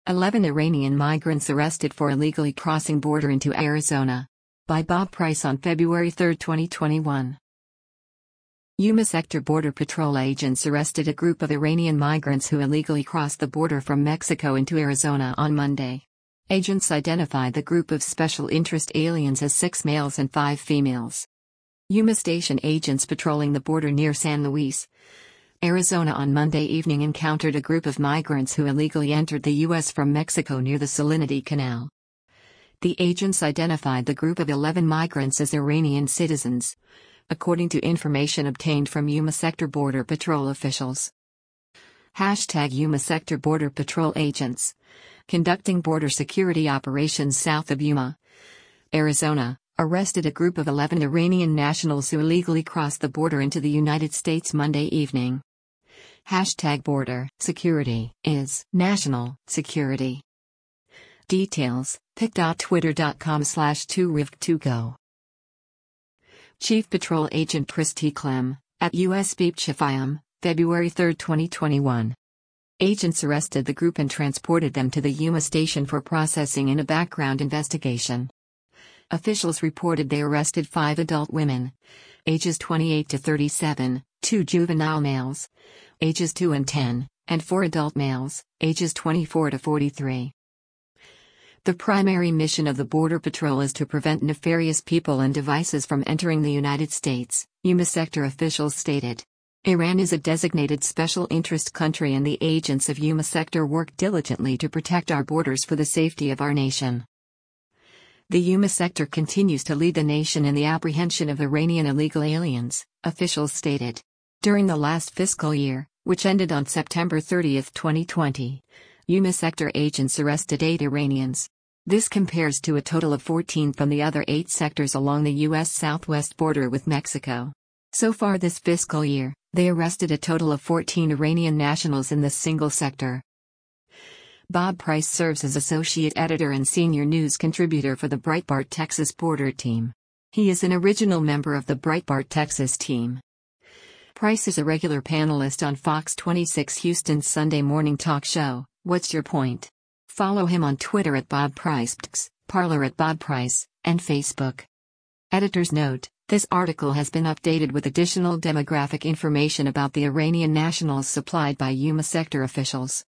11 Iranian migrants arrested for illegally crossing border into Arizona. By Bob Price on February 3, 2021. Yuma Sector Border Patrol agents arrested a group of Iranian migrants who illegally crossed the border from Mexico into Arizona on Monday. Agents identified the group of special interest aliens as 6 males and 5 females. Yuma Station agents patrolling the border near San Luis, Arizona on Monday evening encountered a group of migrants who illegally entered the U.S. from Mexico near the Salinity Canal. The agents identified the group of 11 migrants as Iranian citizens, according to information obtained from Yuma Sector Border Patrol officials. #Yuma Sector Border Patrol agents, conducting border security operations south of Yuma, Arizona, arrested a group of 11 Iranian nationals who illegally crossed the border into the United States Monday evening. #Border security is national security. Details, pic.twitter.com/2riv2go. Chief Patrol Agent Christy Clem, at U.S. Beep Shafayam, February 3, 2021. Agents arrested the group and transported them to the Yuma station for processing in a background investigation. Officials reported they arrested 5 adult women, ages 28 to 37, 2 juvenile males, ages 2 and 10, and 4 adult males, ages 24 to 43. The primary mission of the Border Patrol is to prevent nefarious people and devices from entering the United States, Yuma Sector officials stated. Iran is a designated special interest country and the agents of Yuma Sector work diligently to protect our borders for the safety of our nation. The Yuma Sector continues to lead the nation in the apprehension of Iranian illegal aliens, officials stated. During the last fiscal year, which ended on September 30, 2020, Yuma Sector agents arrested 8 Iranians. This compares to a total of 14 from the other 8 sectors along the U.S. southwest border with Mexico. So far this fiscal year, they arrested a total of 14 Iranian nationals in this single sector. Bob Price serves as associate editor and senior news contributor for the Breitbart Texas Border Team. He is an original member of the Breitbart Texas team. Price is a regular panelist on Fox 26 Houston's Sunday morning talk show, What's Your Point? Follow him on Twitter at Bob Price, Parler at Bob Price, and Facebook. Editor's note: this article has been updated with additional demographic information about the Iranian nationals supplied by Yuma Sector officials.